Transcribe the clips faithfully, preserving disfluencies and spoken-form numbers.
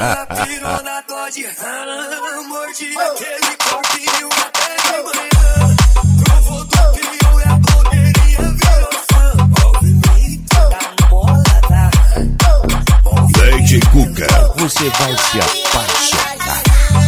Ela pirou na Dodge Ram, mordi aquele corpinho até de manhã. Provou do pião e a blogueirinha virou fã. Movimento da mola da Lady Cuca, você vai se apaixonar.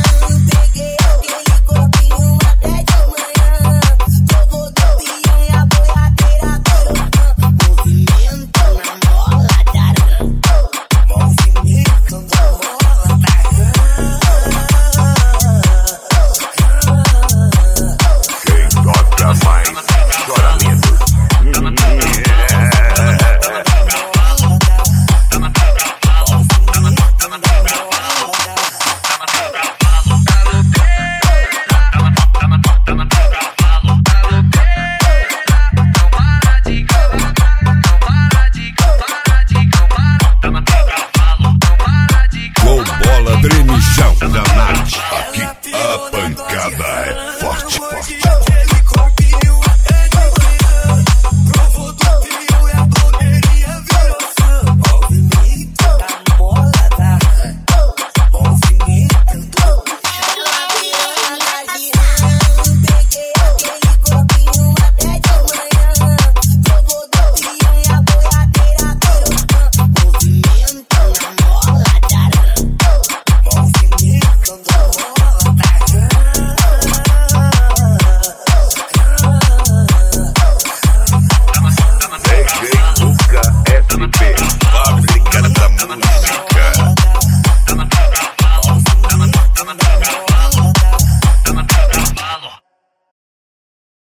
Tremichão da Nath, aqui a pancada é forte, forte. Fábrica da música.